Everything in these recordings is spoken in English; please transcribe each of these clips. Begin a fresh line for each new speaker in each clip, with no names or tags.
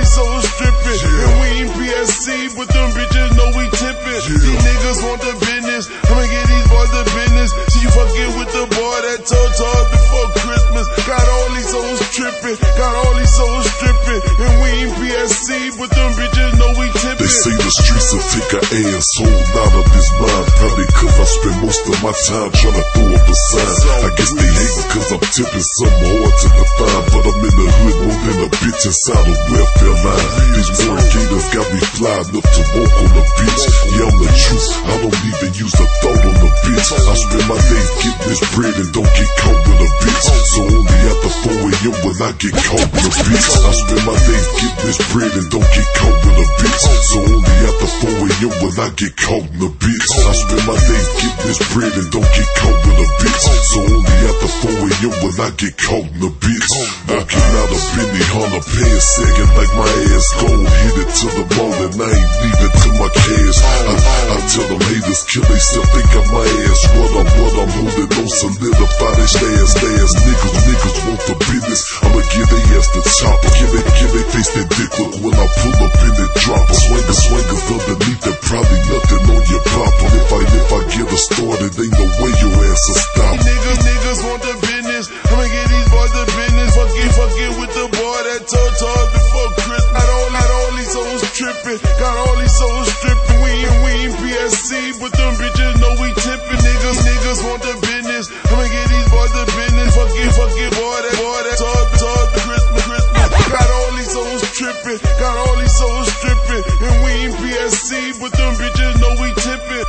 these souls stripping. And we ain't PSC, but them bitches know we tipping. These niggas want the business, I'ma get these boys the business. See you fucking with the boy that told hard before Christmas. Got all these souls tripping, got all these souls stripping. And we ain't PSC, but them bitches know we tipping.
They say the streets will take an asshole out of his mind. Probably cause I spend most of my time trying to throw up a sign. I guess they hatin' cause I'm tipping something hard to define. But I'm in the hood more than a bitch inside a welfare line. These mortgators got me fly enough to walk on the beach. Yeah, I'm the truth, I don't even use a thought on the bitch. I spend my days getting this bread and don't get caught with a bitch. So only after 4 a.m. when I get caught with a bitch. I spend my days getting this bread and don't get caught with a bitch. So only after 4 a.m. when I get caught in the bitch. I spend my days getting this bread and don't get caught with a bitch. So only after 4 a.m. when I get caught in the bitch. Walking out of Benny Hunter, pants sagging like my ass gold. Hit it to the ball and I ain't leaving to my cash. I tell them haters kill theyself, they got my ass. What I'm holding on, solidify they stairs. Niggas want the business, I'ma give they ass the chopper. Give they face that dick look when I pull up in that dropper. Swingers underneath and probably nothing on your popper. If I get her started, ain't no way your ass will stop.
Niggas want the business, I'ma get these boys the business. Fucking with the boy that told hard before Christmas. Got all these souls tripping, got all these souls stripping. We ain't PSC, but them bitches know we tipping. Niggas want the business, I'ma get these boys the business. Fucking boy that told Christmas. Got all these souls tripping, got all these souls stripping. And we ain't PSC, but them bitches know we tipping.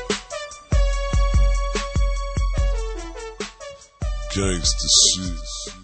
Gangsta shit.